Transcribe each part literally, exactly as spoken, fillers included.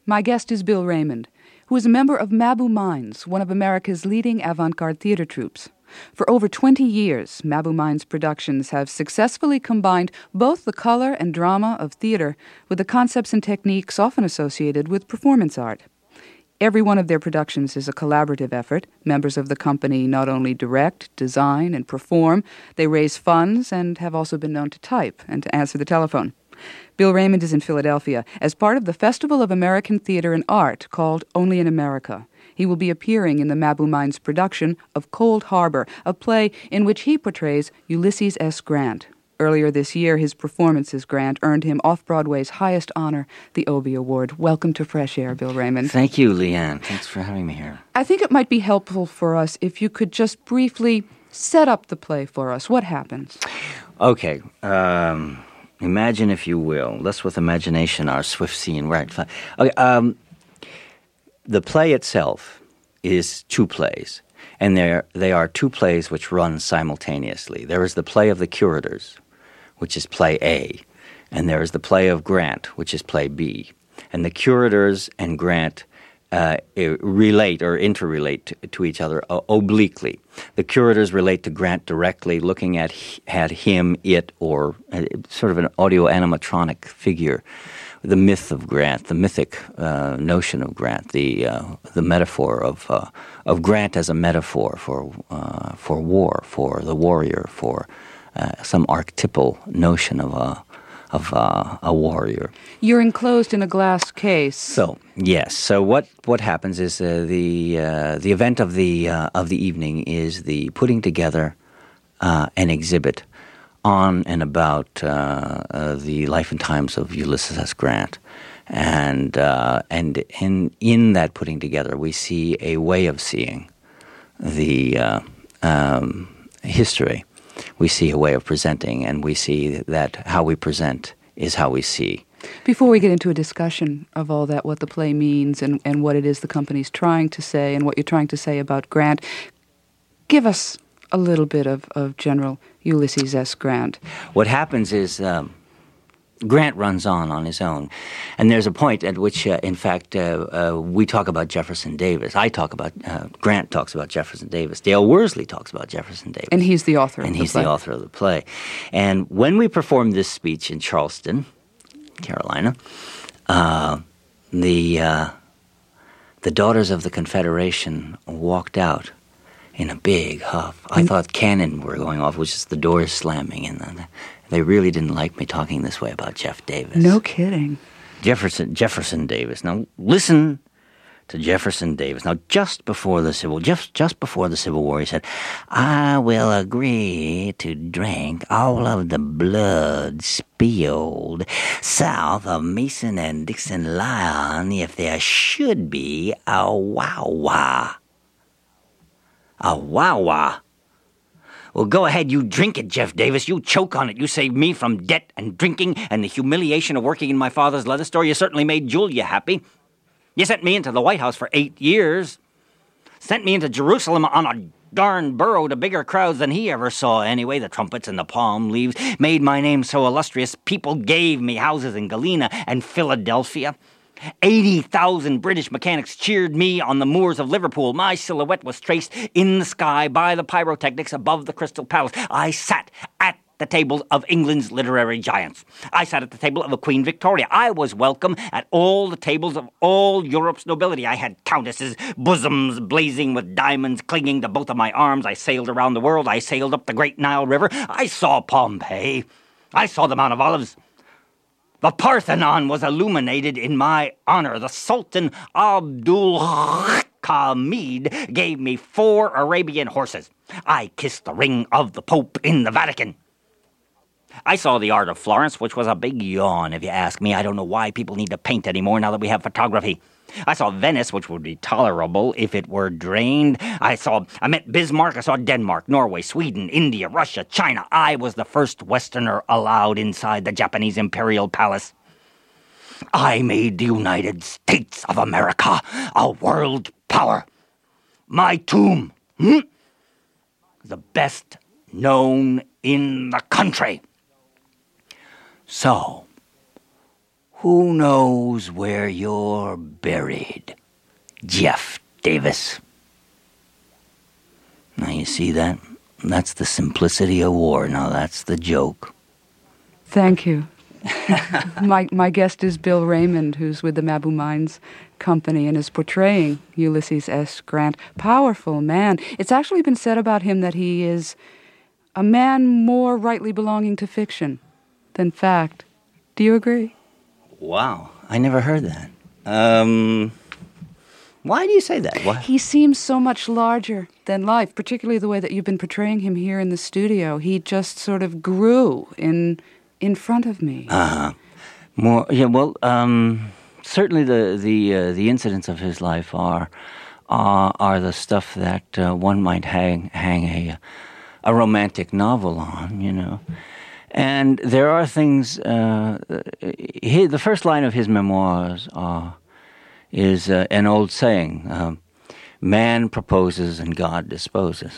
My guest is Bill Raymond, who is a member of Mabou Mines, one of America's leading avant-garde theater troupes. For over twenty years, Mabou Mines productions have successfully combined both the color and drama of theater with the concepts and techniques often associated with performance art. Every one of their productions is a collaborative effort. Members of the company not only direct, design, and perform, they raise funds and have also been known to type and to answer the telephone. Bill Raymond is in Philadelphia as part of the Festival of American Theater and Art called Only in America. He will be appearing in the Mabou Mines production of Cold Harbor, a play in which he portrays Ulysses S. Grant. Earlier this year, his performance as Grant earned him Off-Broadway's highest honor, the Obie Award. Welcome to Fresh Air, Bill Raymond. Thank you, Leanne. Thanks for having me here. I think it might be helpful for us if you could just briefly set up the play for us. What happens? Okay. Um, imagine, if you will, let's with imagination our swift scene. Right. Okay. Um, the play itself is two plays, and they're, they are two plays which run simultaneously. There is the play of the Curators, which is play A, and there is the play of Grant, which is play B. And the Curators and Grant uh, relate or interrelate to, to each other uh, obliquely. The Curators relate to Grant directly, looking at, at him, it, or uh, sort of an audio-animatronic figure. The myth of Grant, the mythic uh, notion of Grant, the uh, the metaphor of uh, of Grant as a metaphor for uh, for war, for the warrior, for uh, some archetypal notion of a of a, a warrior. You're enclosed in a glass case. So yes. So what, what happens is uh, the uh, the event of the uh, of the evening is the putting together uh, an exhibit on and about uh, uh, the life and times of Ulysses S. Grant. And uh, and in in that putting together, we see a way of seeing the uh, um, history. We see a way of presenting, and we see that how we present is how we see. Before we get into a discussion of all that, what the play means and, and what it is the company's trying to say and what you're trying to say about Grant, give us a little bit of, of General Ulysses S. Grant. What happens is um, Grant runs on on his own. And there's a point at which, uh, in fact, uh, uh, we talk about Jefferson Davis. I talk about, uh, Grant talks about Jefferson Davis. Dale Worsley talks about Jefferson Davis. And he's the author and of the he's play. the author of the play. And when we performed this speech in Charleston, Carolina, uh, the, uh, the Daughters of the Confederation walked out in a big huff. I thought cannon were going off, which is the doors slamming, and they really didn't like me talking this way about Jeff Davis. No kidding. Jefferson Jefferson Davis. Now listen to Jefferson Davis. Now just before the Civil just just before the Civil War, he said, "I will agree to drink all of the blood spilled south of Mason and Dixon Line if there should be a wow-wow." A wow-wow. Well, go ahead, you drink it, Jeff Davis. You choke on it. You saved me from debt and drinking and the humiliation of working in my father's leather store. You certainly made Julia happy. You sent me into the White House for eight years. Sent me into Jerusalem on a darn burro to bigger crowds than he ever saw anyway. The trumpets and the palm leaves made my name so illustrious. People gave me houses in Galena and Philadelphia. eighty thousand British mechanics cheered me on the moors of Liverpool. My silhouette was traced in the sky by the pyrotechnics above the Crystal Palace. I sat at the tables of England's literary giants. I sat at the table of a Queen Victoria. I was welcome at all the tables of all Europe's nobility. I had countesses' bosoms blazing with diamonds clinging to both of my arms. I sailed around the world. I sailed up the Great Nile River. I saw Pompeii. I saw the Mount of Olives. The Parthenon was illuminated in my honor. The Sultan Abdul Hamid gave me four Arabian horses. I kissed the ring of the Pope in the Vatican. I saw the art of Florence, which was a big yawn, if you ask me. I don't know why people need to paint anymore now that we have photography. I saw Venice, which would be tolerable if it were drained. I saw, I met Bismarck. I saw Denmark, Norway, Sweden, India, Russia, China. I was the first Westerner allowed inside the Japanese Imperial Palace. I made the United States of America a world power. My tomb, hmm, the best known in the country. So, Who knows where you're buried, Jeff Davis? Now you see that? That's the simplicity of war. Now that's the joke. Thank you. my my guest is Bill Raymond, who's with the Mabou Mines Company and is portraying Ulysses S. Grant. Powerful man. It's actually been said about him that he is a man more rightly belonging to fiction than fact. Do you agree? Wow, I never heard that. Um, why do you say that? Why? He seems so much larger than life, particularly the way that you've been portraying him here in the studio. He just sort of grew in in front of me. Uh-huh. More, yeah. Well, um, certainly the the uh, the incidents of his life are are, are the stuff that uh, one might hang hang a a romantic novel on, you know. And there are things. Uh, he, the first line of his memoirs are, is uh, an old saying: um, "Man proposes and God disposes."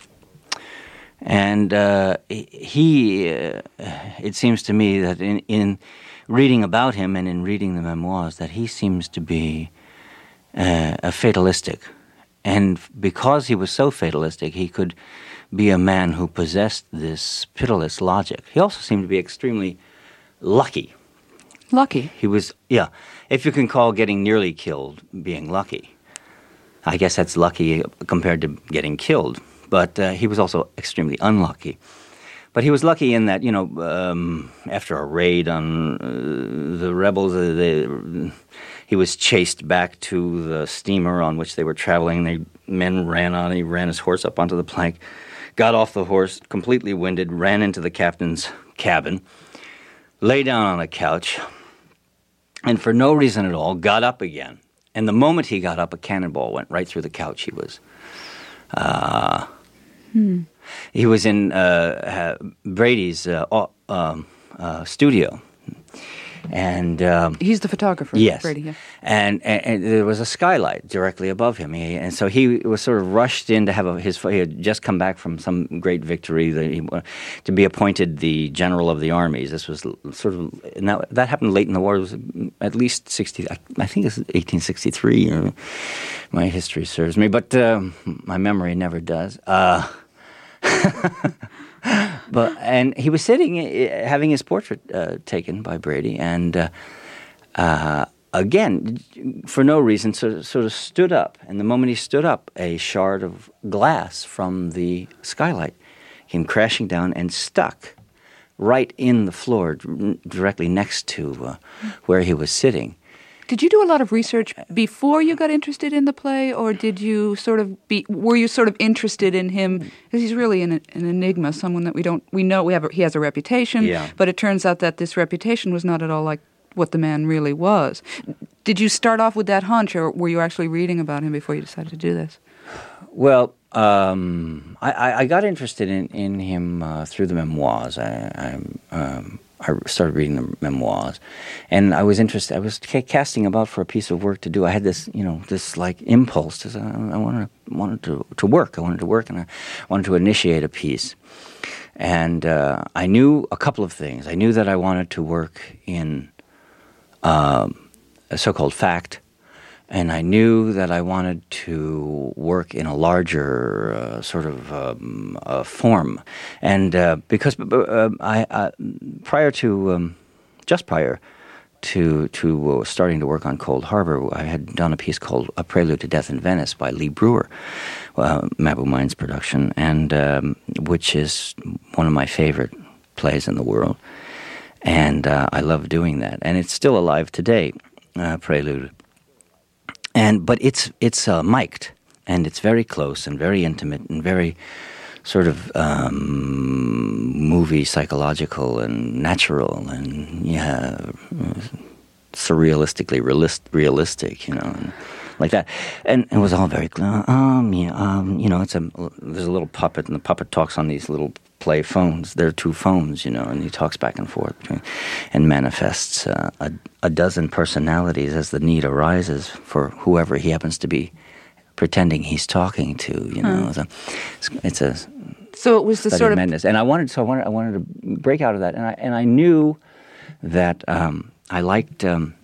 And uh, he, uh, it seems to me that in, in reading about him and in reading the memoirs, that he seems to be uh, a fatalistic. And because he was so fatalistic, he could be a man who possessed this pitiless logic. He also seemed to be extremely lucky. Lucky? He was, yeah, if you can call getting nearly killed being lucky. I guess that's lucky compared to getting killed. But uh, he was also extremely unlucky. But he was lucky in that, you know, um, after a raid on uh, the rebels, uh, they, he was chased back to the steamer on which they were traveling. The men ran on, he ran his horse up onto the plank, got off the horse, completely winded, ran into the captain's cabin, lay down on a couch, and for no reason at all, got up again. And the moment he got up, a cannonball went right through the couch. He was... Uh, hmm. He was in uh, Brady's uh, um, uh, studio, and um, he's the photographer. Yes, Brady. Yeah. And, and and there was a skylight directly above him, he, and so he was sort of rushed in to have a, his. He had just come back from some great victory that he, to be appointed the general of the armies. This was sort of now that happened late in the war. It was at least sixty. I, I think it's eighteen sixty-three. Or my history serves me, but uh, my memory never does. Uh, but and he was sitting, uh, having his portrait uh, taken by Brady, and uh, uh, again, for no reason, sort of, sort of stood up. And the moment he stood up, a shard of glass from the skylight came crashing down and stuck right in the floor, d- directly next to uh, where he was sitting. Did you do a lot of research before you got interested in the play, or did you sort of be? Were you sort of interested in him because he's really an, an enigma, someone that we don't we know we have. A, he has a reputation, yeah. But it turns out that this reputation was not at all like what the man really was. Did you start off with that hunch, or were you actually reading about him before you decided to do this? Well, um, I, I got interested in in him uh, through the memoirs. I. I um, I started reading the memoirs, and I was interested. I was casting about for a piece of work to do. I had this, you know, this like impulse to. I wanted, wanted to to work. I wanted to work, and I wanted to initiate a piece. And uh, I knew a couple of things. I knew that I wanted to work in um, a so-called fact, and I knew that I wanted to work in a larger uh, sort of um, uh, form. And uh, because uh, I, uh, prior to, um, just prior to to uh, starting to work on Cold Harbor, I had done a piece called A Prelude to Death in Venice by Lee Brewer, uh, Mabou Mines production, and um, which is one of my favorite plays in the world. And uh, I love doing that. And it's still alive today, uh, Prelude. And but it's it's uh, mic'd, and it's very close and very intimate and very sort of um, movie psychological and natural and yeah, surrealistically realist, realistic, you know, and like that. And it was all very um yeah um you know it's a there's a little puppet, and the puppet talks on these little play phones. There are two phones, you know, and he talks back and forth between, and manifests uh, a, a dozen personalities as the need arises for whoever he happens to be pretending he's talking to, you know. Hmm. It's, a, it's a so it was the sort of madness. And I wanted, so I wanted, I wanted to break out of that, and I and I knew that um, I liked. Um,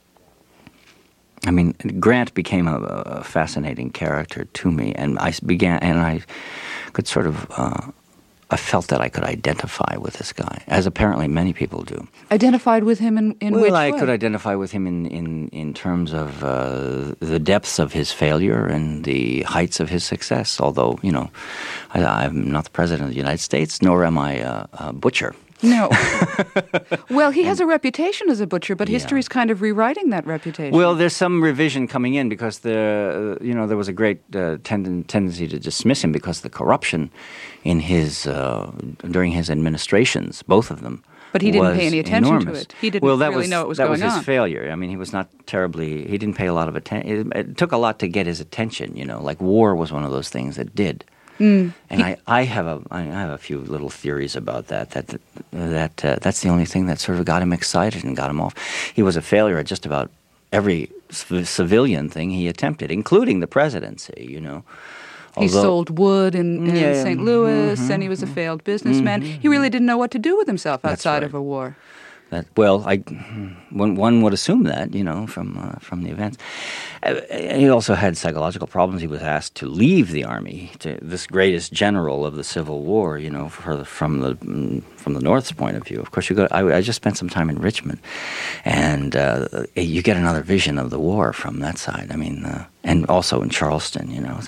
I mean, Grant became a, a fascinating character to me, and I began, and I could sort of. Uh, I felt that I could identify with this guy, as apparently many people do. Identified with him in, in well, which I way? could identify with him in, in, in terms of uh, the depths of his failure and the heights of his success, although, you know, I, I'm not the President of the United States, nor am I a, a butcher. No. Well, he has a reputation as a butcher, but Yeah. history's kind of rewriting that reputation. Well, there's some revision coming in because the uh, you know there was a great uh, tend- tendency to dismiss him because of the corruption in his uh, during his administrations, both of them. But he didn't was pay any attention to enormous. it. He didn't well, that really was, know what was that going was his on. failure. I mean, he was not terribly. He didn't pay a lot of attention. It, it took a lot to get his attention. You know, like war was one of those things that did. Mm. And I, I have a I have a few little theories about that. That that uh, that's the only thing that sort of got him excited and got him off. He was a failure at just about every c- civilian thing he attempted, including the presidency. You know, He Although- sold wood in, in Yeah, Saint Louis, mhm, and he was a failed businessman. He really didn't know what to do with himself That's outside right. of a war. That, well, I, one, one would assume that, you know, from uh, from the events. Uh, he also had psychological problems. He was asked to leave the army, to this greatest general of the Civil War, you know, for the, from the mm, from the North's point of view. Of course, you go. I, I just spent some time in Richmond, and uh, you get another vision of the war from that side. I mean, uh, and also in Charleston, you know.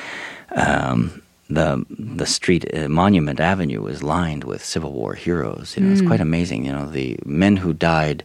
Um, The the street, uh, Monument Avenue, is lined with Civil War heroes. You know, it's quite amazing. You know, the men who died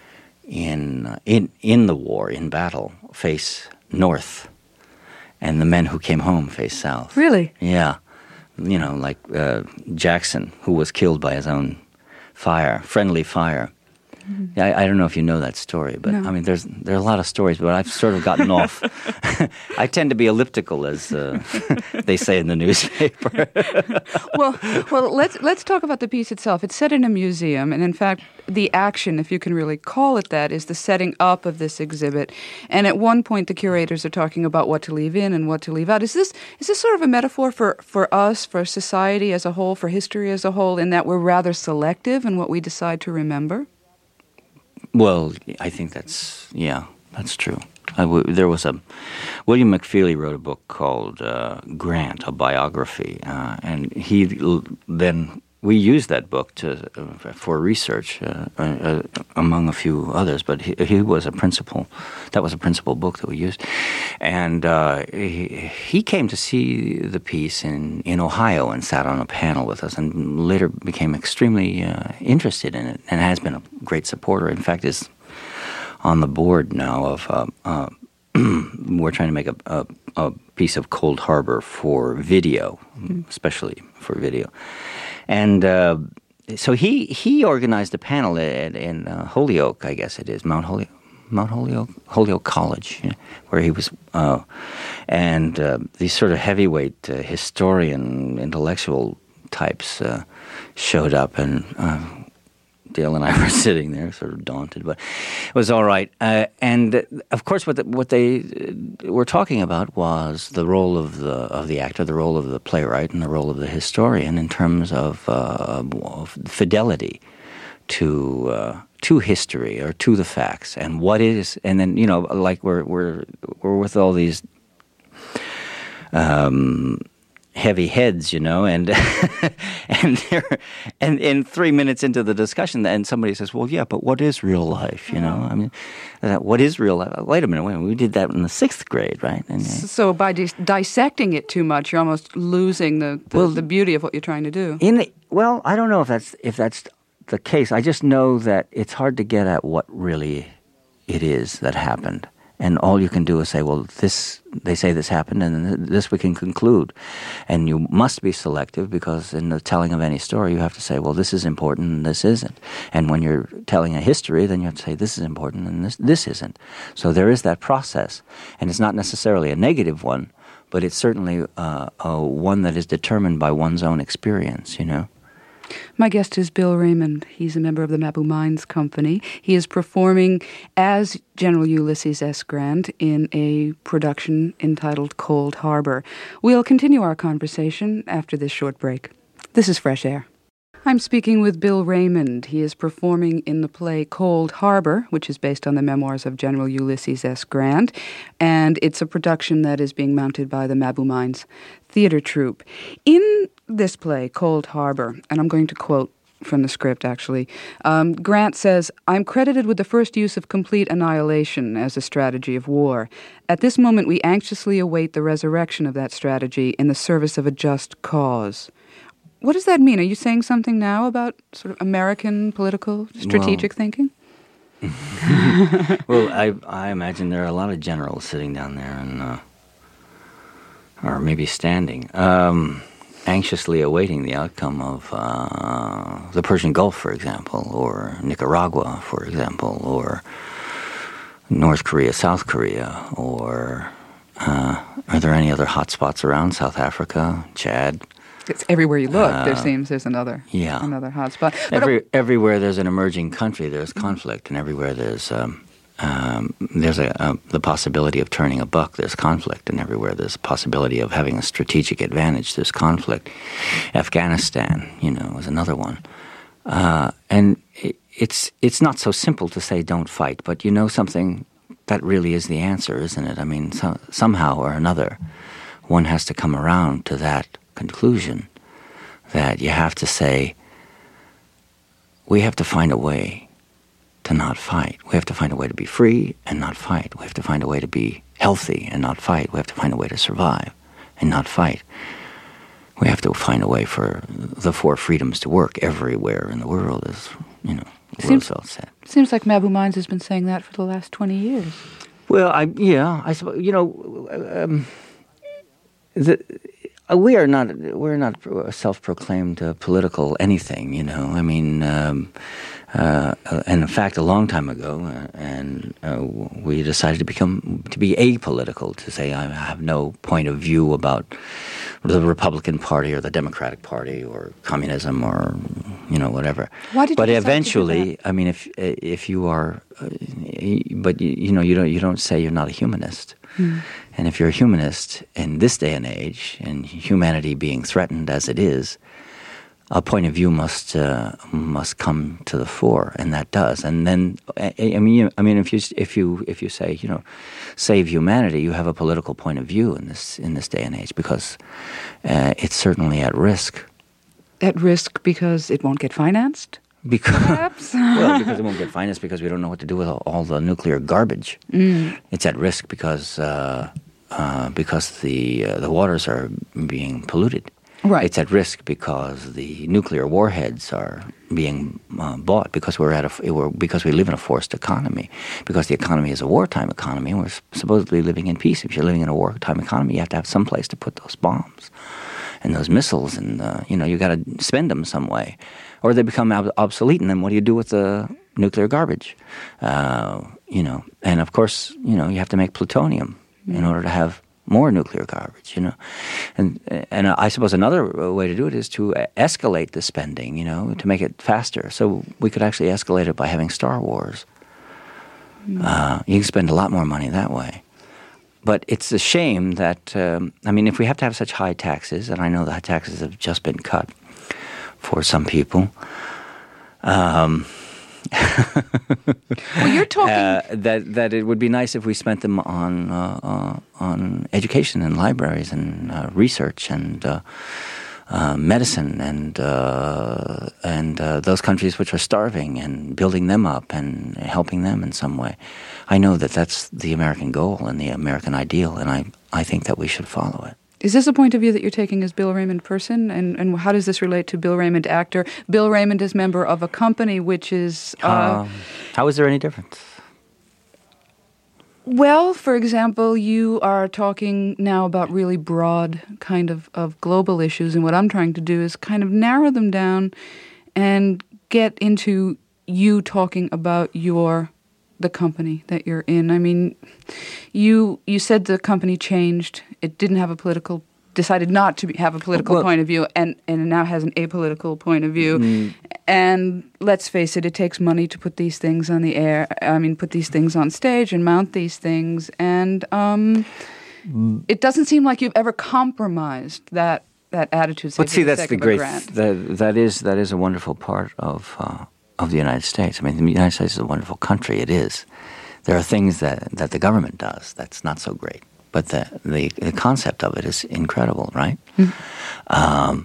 in uh, in in the war, in battle, face north, and the men who came home face south. Really? Yeah, you know, like uh, Jackson, who was killed by his own fire, friendly fire. Yeah, I, I don't know if you know that story, but No. I mean, there's there are a lot of stories, but I've sort of gotten off. I tend to be elliptical, as uh, they say in the newspaper. well, well, let's let's talk about the piece itself. It's set in a museum, and in fact, the action, if you can really call it that, is the setting up of this exhibit. And at one point, the curators are talking about what to leave in and what to leave out. Is this is this sort of a metaphor for for us, for society as a whole, for history as a whole, in that we're rather selective in what we decide to remember? Well, I think that's, yeah, that's true. I w- there was a, William McFeely wrote a book called uh, Grant, a biography, uh, and he l- then, we used that book to uh, for research, uh, uh, among a few others, but he, he was a principal, that was a principal book that we used. And uh, he, he came to see the piece in, in Ohio and sat on a panel with us, and later became extremely uh, interested in it, and has been a great supporter. In fact, is on the board now of, uh, uh, we're trying to make a, a, a piece of Cold Harbor for video, mm. especially for video. And uh, so he he organized a panel at, in uh, Holyoke, I guess it is, Mount Holyoke, Mount Holyoke, Holyoke College, you know, where he was, uh, and uh, these sort of heavyweight uh, historian, intellectual types uh, showed up, and uh, Dale and I were sitting there, sort of daunted, but it was all right. Uh, and uh, of course, what the, what they uh, were talking about was the role of the of the actor, the role of the playwright, and the role of the historian in terms of, uh, of fidelity to uh, to history or to the facts, and what is, and then you know, like we're we're we're with all these. Um, heavy heads, you know, and and they're, and in three minutes into the discussion, and somebody says, "Well, yeah, but what is real life?" You know, I mean, uh, what is real life? Wait a minute, wait a minute. We did that in the sixth grade, right? And, uh, So by dis- dissecting it too much, you're almost losing the the, Well, the beauty of what you're trying to do. in the, well, I don't know if that's if that's the case. I just know that it's hard to get at what really it is that happened. And all you can do is say, well, this, they say this happened, and this we can conclude. And you must be selective, because in the telling of any story, you have to say, well, this is important and this isn't. And when you're telling a history, then you have to say, this is important and this, this isn't. So there is that process. And it's not necessarily a negative one, but it's certainly uh, a one that is determined by one's own experience, you know. My guest is Bill Raymond. He's a member of the Mabou Mines Company. He is performing as General Ulysses S. Grant in a production entitled Cold Harbor. We'll continue our conversation after this short break. This is Fresh Air. I'm speaking with Bill Raymond. He is performing in the play Cold Harbor, which is based on the memoirs of General Ulysses S. Grant, and it's a production that is being mounted by the Mabou Mines Theater Troupe. In this play, Cold Harbor, and I'm going to quote from the script, actually, um, Grant says, "I'm credited with the first use of complete annihilation as a strategy of war. At this moment, we anxiously await the resurrection of that strategy in the service of a just cause." What does that mean? Are you saying something now about sort of American political strategic well, thinking? well, I I imagine there are a lot of generals sitting down there and, uh, or maybe standing, um, anxiously awaiting the outcome of uh, the Persian Gulf, for example, or Nicaragua, for example, or North Korea, South Korea, or uh, are there any other hot spots around? South Africa, Chad? It's everywhere you look, uh, there seems there's another yeah. another hot spot. Every, everywhere there's an emerging country, there's conflict, and everywhere there's um, um, there's a, a, the possibility of turning a buck, there's conflict, and everywhere there's a possibility of having a strategic advantage, there's conflict. Afghanistan, you know, is another one. Uh, and it, it's it's not so simple to say don't fight, but you know something, that really is the answer, isn't it? I mean, so, somehow or another, one has to come around to that conclusion that you have to say, we have to find a way to not fight. We have to find a way to be free and not fight. We have to find a way to be healthy and not fight. We have to find a way to survive and not fight. We have to find a way for the four freedoms to work everywhere in the world, as you know, Roosevelt said. Seems like Mabou Mines has been saying that for the last twenty years. Well, I yeah, I suppose you know, um, the. We are not. We're not self-proclaimed uh, political anything, you know. I mean, um, uh, and in fact, a long time ago, uh, and uh, we decided to become to be apolitical, to say I have no point of view about the Republican Party or the Democratic Party or communism or you know whatever. Why did you but decide eventually, to do that? I mean, if if you are, uh, but you, you know, you don't you don't say you're not a humanist. Hmm. And if you're a humanist in this day and age, and humanity being threatened as it is, a point of view must uh, must come to the fore, and that does. And then, I, I mean, you, I mean, if you if you if you say, you know, save humanity, you have a political point of view in this in this day and age because uh, it's certainly at risk. At risk because it won't get financed. Because well, because it won't get financed because we don't know what to do with all, all the nuclear garbage. Mm. It's at risk because uh, uh, because the uh, the waters are being polluted. Right. It's at risk because the nuclear warheads are being uh, bought because we're at a we're, because we live in a forced economy. Because the economy is a wartime economy, and we're supposedly living in peace. If you're living in a wartime economy, you have to have some place to put those bombs and those missiles, and uh, you know you got to spend them some way. Or they become ob- obsolete, and then what do you do with the nuclear garbage? Uh, you know, and of course, you know, you have to make plutonium mm. in order to have more nuclear garbage. You know, and and I suppose another way to do it is to escalate the spending. You know, to make it faster. So we could actually escalate it by having Star Wars. Mm. Uh, you can spend a lot more money that way. But it's a shame that um, I mean, if we have to have such high taxes, and I know the taxes have just been cut for some people. Um, well, you're talking uh, that that it would be nice if we spent them on uh, uh, on education and libraries and uh, research and uh, uh, medicine and uh, and uh, those countries which are starving and building them up and helping them in some way. I know that that's the American goal and the American ideal, and I I think that we should follow it. Is this a point of view that you're taking as Bill Raymond person? And, and how does this relate to Bill Raymond actor? Bill Raymond is member of a company which is... Uh, um, how is there any difference? Well, for example, you are talking now about really broad kind of, of global issues, and what I'm trying to do is kind of narrow them down and get into you talking about your... the company that you're in. I mean, you you said the company changed. It didn't have a political, decided not to be, have a political well, point of view, and, and it now has an apolitical point of view. Mm. And let's face it, it takes money to put these things on the air. I mean, put these things on stage and mount these things. And um, mm. it doesn't seem like you've ever compromised that that attitude. Say, But see, for the that's sake the of a great. grant. That, that is that is a wonderful part of uh, of the United States. I mean, the United States is a wonderful country. It is. There are things that, that the government does that's not so great, but the the, the concept of it is incredible, right? Mm-hmm. Um,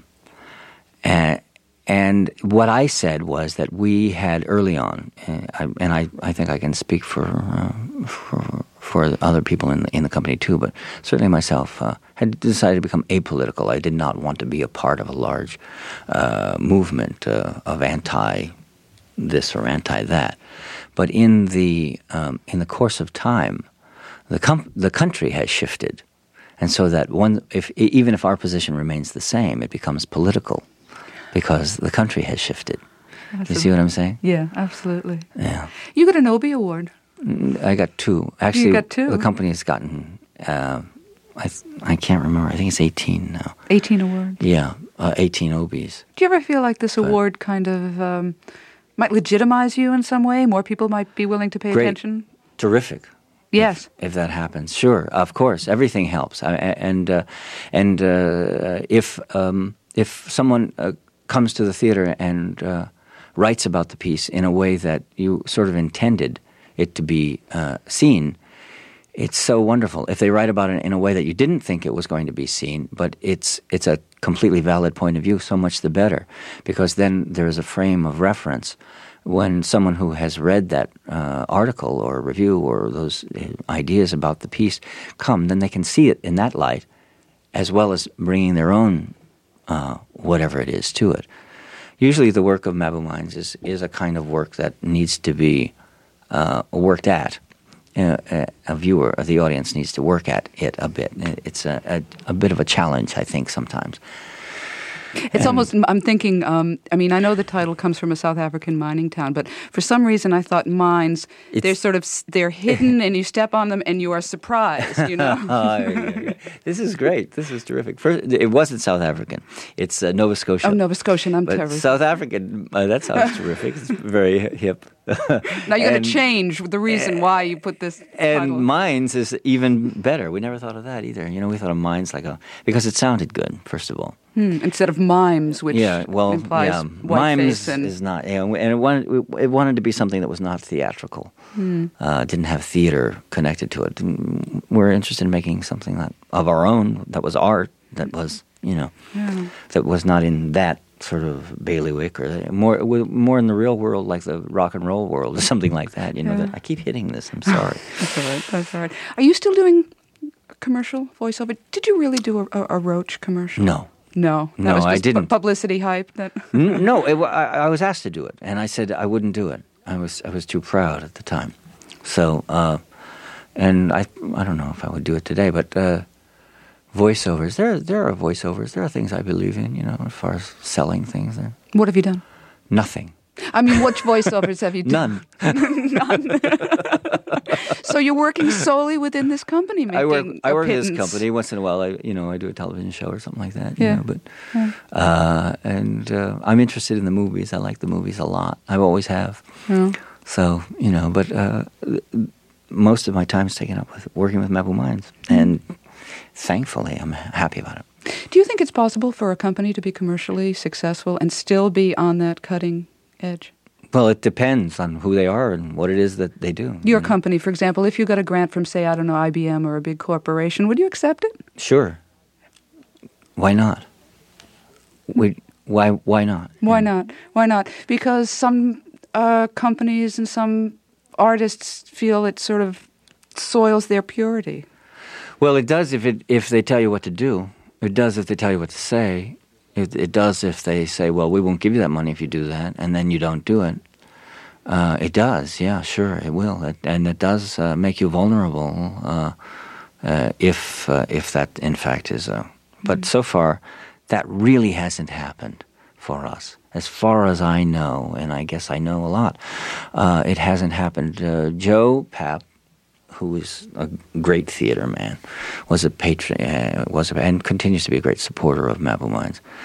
and and what I said was that we had early on, and I, and I, I think I can speak for uh, for for other people in the, in the company too, but certainly myself, uh, had decided to become apolitical. I did not want to be a part of a large uh, movement uh, of anti this or anti that. But in the um, in the course of time, the com- the country has shifted, and so that one, if even if our position remains the same, it becomes political, because the country has shifted. Absolutely. You see what I'm saying? Yeah, absolutely. Yeah. You got an Obie Award. I got two. Actually, you got two. The company has gotten. Uh, I th- I can't remember. I think it's eighteen now. eighteen awards. Yeah, uh, eighteen Obies. Do you ever feel like this But, award kind of um, might legitimize you in some way? More people might be willing to pay great. attention? Terrific. Yes. If, if that happens. Sure, of course. Everything helps. I, and uh, and uh, if um, if someone uh, comes to the theater and uh, writes about the piece in a way that you sort of intended it to be uh, seen, it's so wonderful. If they write about it in a way that you didn't think it was going to be seen, but it's it's a completely valid point of view, so much the better, because then there is a frame of reference. When someone who has read that uh, article or review or those ideas about the piece come, then they can see it in that light, as well as bringing their own uh, whatever it is to it. Usually the work of Mabou Mines is, is a kind of work that needs to be uh, worked at. Uh, a, a viewer, the audience needs to work at it a bit. It's a, a, a bit of a challenge, I think, sometimes. It's And almost, I'm thinking, um, I mean, I know the title comes from a South African mining town, but for some reason I thought mines, they're sort of, they're hidden and you step on them and you are surprised, you know? oh, yeah, yeah. This is great. This is terrific. First, it wasn't South African. It's uh, Nova Scotia. Oh, Nova Scotian, I'm but terrible. South African, uh, that sounds terrific. It's very hip. Now you're going to change the reason why you put this And title. mines is even better. We never thought of that either. You know, we thought of mines like a, because it sounded good, first of all. Hmm, instead of mimes, which yeah, well, implies yeah, white mimes face and is not, yeah, and it wanted it wanted to be something that was not theatrical. Hmm. Uh, didn't have theater connected to it. We're interested in making something that of our own, that was art, that was, you know, yeah. that was not in that sort of bailiwick or more more in the real world, like the rock and roll world or something like that. You know, Yeah. that I keep hitting this. I'm sorry. That's all right. That's all right. Are you still doing commercial voiceover? Did you really do a, a, a Roach commercial? No. No, that No, was I just didn't. pu- publicity hype. That N- no, it, wa- I, I was asked to do it, and I said I wouldn't do it. I was I was too proud at the time. So, uh, and I I don't know if I would do it today, but uh, voiceovers. There there are voiceovers. There are things I believe in. You know, as far as selling things. There. What have you done? Nothing. I mean, which voiceovers have you done? None. None. So you're working solely within this company, making I work. I work in this pittance. company. Once in a while, I you know I do a television show or something like that. Yeah. You know, but Yeah. uh, and uh, I'm interested in the movies. I like the movies a lot. I always have. Yeah. So you know, but uh, most of my time is taken up with working with Mabou Mines, and thankfully, I'm happy about it. Do you think it's possible for a company to be commercially successful and still be on that cutting edge? Well, it depends on who they are and what it is that they do. Your you know? company, for example, if you got a grant from, say, I don't know, I B M or a big corporation, would you accept it? Sure. Why not? We, why? Why not? Why not? Why not? Because some uh, companies and some artists feel it sort of soils their purity. Well, it does if it if they tell you what to do. It does if they tell you what to say. It, it does if they say, well, we won't give you that money if you do that, and then you don't do it. Uh, it does, yeah, sure, it will. It, and it does uh, make you vulnerable uh, uh, if uh, if that, in fact, is a... But mm-hmm. so far, that really hasn't happened for us. As far as I know, and I guess I know a lot, uh, it hasn't happened. Uh, Joe Papp, who is a great theater man, was a patron, uh, was a, and continues to be a great supporter of Mabou Mines.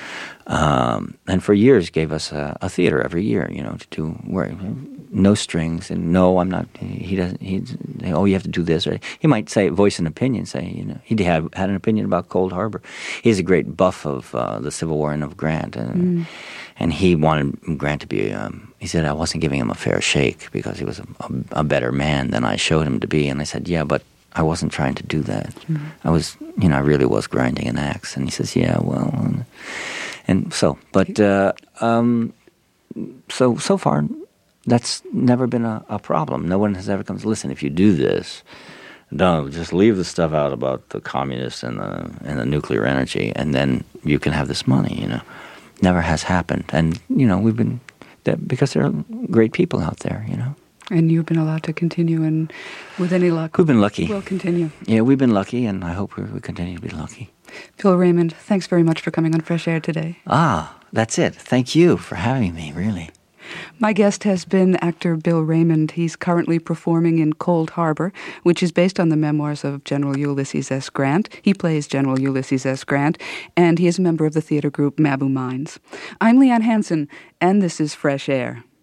Um, and for years gave us a, a theater every year, you know, to do where no strings and no, I'm not. He doesn't. He's oh, you have to do this. Or he might say, voice an opinion, say, you know, he had had an opinion about Cold Harbor. He's a great buff of uh, the Civil War and of Grant, and mm. and he wanted Grant to be. Um, he said I wasn't giving him a fair shake because he was a, a, a better man than I showed him to be, and I said, yeah, but I wasn't trying to do that. Mm. I was, you know, I really was grinding an axe, and he says, yeah, well. And, And so, but uh, um, so so far, that's never been a, a problem. No one has ever come to listen. If you do this, don't just leave the stuff out about the communists and the and the nuclear energy, and then you can have this money. You know, never has happened. And you know, we've been because there are great people out there. You know. And you've been allowed to continue, and with any luck, we've been lucky. We'll continue. Yeah, we've been lucky, and I hope we, we continue to be lucky. Bill Raymond, thanks very much for coming on Fresh Air today. Ah, that's it. Thank you for having me, really. My guest has been actor Bill Raymond. He's currently performing in Cold Harbor, which is based on the memoirs of General Ulysses S. Grant. He plays General Ulysses S. Grant, and he is a member of the theater group Mabou Mines. I'm Leanne Hansen, and this is Fresh Air.